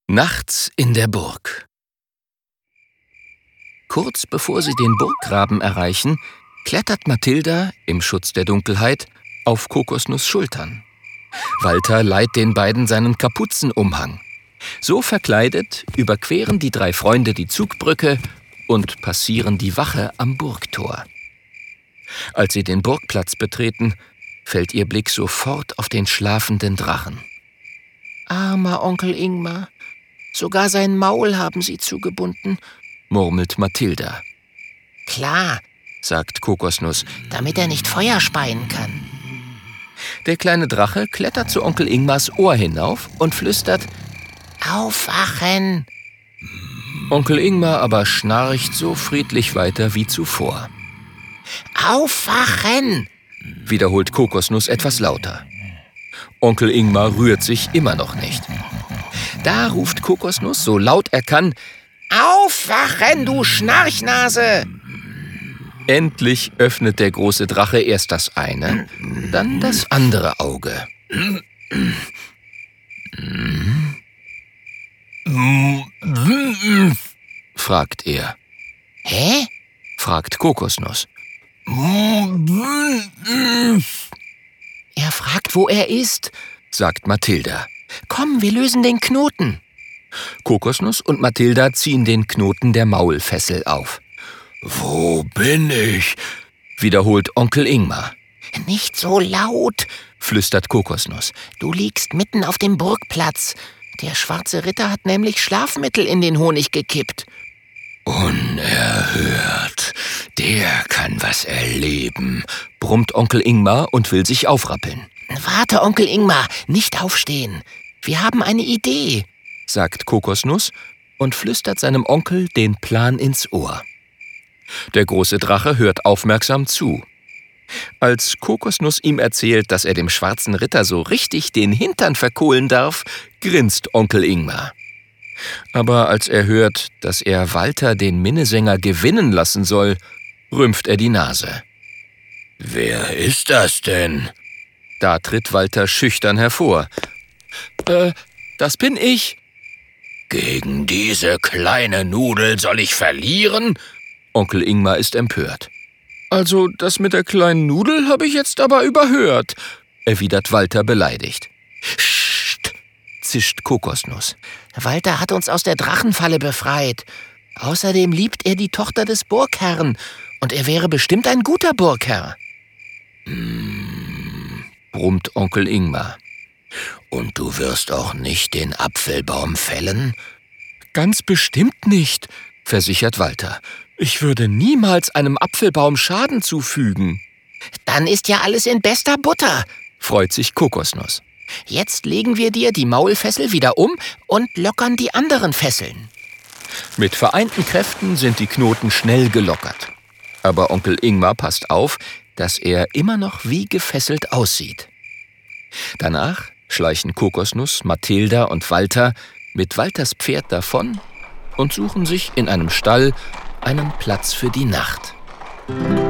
Nachts in der Burg. Kurz bevor sie den Burggraben erreichen, klettert Mathilda, im Schutz der Dunkelheit, auf Kokosnuss' Schultern. Walter leiht den beiden seinen Kapuzenumhang. So verkleidet überqueren die drei Freunde die Zugbrücke und passieren die Wache am Burgtor. Als sie den Burgplatz betreten, fällt ihr Blick sofort auf den schlafenden Drachen. Armer Onkel Ingmar, sogar sein Maul haben sie zugebunden, murmelt Mathilda. Klar, sagt Kokosnuss, damit er nicht Feuer speien kann. Der kleine Drache klettert zu Onkel Ingmars Ohr hinauf und flüstert: Aufwachen! Onkel Ingmar aber schnarcht so friedlich weiter wie zuvor. Aufwachen! Wiederholt Kokosnuss etwas lauter. Onkel Ingmar rührt sich immer noch nicht. Da ruft Kokosnuss so laut er kann: Aufwachen, du Schnarchnase! Endlich öffnet der große Drache erst das eine, dann das andere Auge. Fragt er. Hä? Fragt Kokosnuss. Er fragt, wo er ist, sagt Mathilda. Komm, wir lösen den Knoten. Kokosnuss und Mathilda ziehen den Knoten der Maulfessel auf. »Wo bin ich?« wiederholt Onkel Ingmar. »Nicht so laut«, flüstert Kokosnuss. »Du liegst mitten auf dem Burgplatz. Der schwarze Ritter hat nämlich Schlafmittel in den Honig gekippt.« »Unerhört. Der kann was erleben«, brummt Onkel Ingmar und will sich aufrappeln. »Warte, Onkel Ingmar, nicht aufstehen. Wir haben eine Idee«, sagt Kokosnuss und flüstert seinem Onkel den Plan ins Ohr. Der große Drache hört aufmerksam zu. Als Kokosnuss ihm erzählt, dass er dem schwarzen Ritter so richtig den Hintern verkohlen darf, grinst Onkel Ingmar. Aber als er hört, dass er Walter den Minnesänger gewinnen lassen soll, rümpft er die Nase. »Wer ist das denn?« Da tritt Walter schüchtern hervor. Das bin ich.« »Gegen diese kleine Nudel soll ich verlieren?« Onkel Ingmar ist empört. »Also, das mit der kleinen Nudel habe ich jetzt aber überhört«, erwidert Walter beleidigt. »Psst«, zischt Kokosnuss. »Walter hat uns aus der Drachenfalle befreit. Außerdem liebt er die Tochter des Burgherrn und er wäre bestimmt ein guter Burgherr.« Brummt Onkel Ingmar. »Und du wirst auch nicht den Apfelbaum fällen?« »Ganz bestimmt nicht«, versichert Walter. »Ich würde niemals einem Apfelbaum Schaden zufügen.« »Dann ist ja alles in bester Butter«, freut sich Kokosnuss. »Jetzt legen wir dir die Maulfessel wieder um und lockern die anderen Fesseln.« Mit vereinten Kräften sind die Knoten schnell gelockert. Aber Onkel Ingmar passt auf, dass er immer noch wie gefesselt aussieht. Danach schleichen Kokosnuss, Mathilda und Walter mit Walters Pferd davon und suchen sich in einem Stall einen Platz für die Nacht.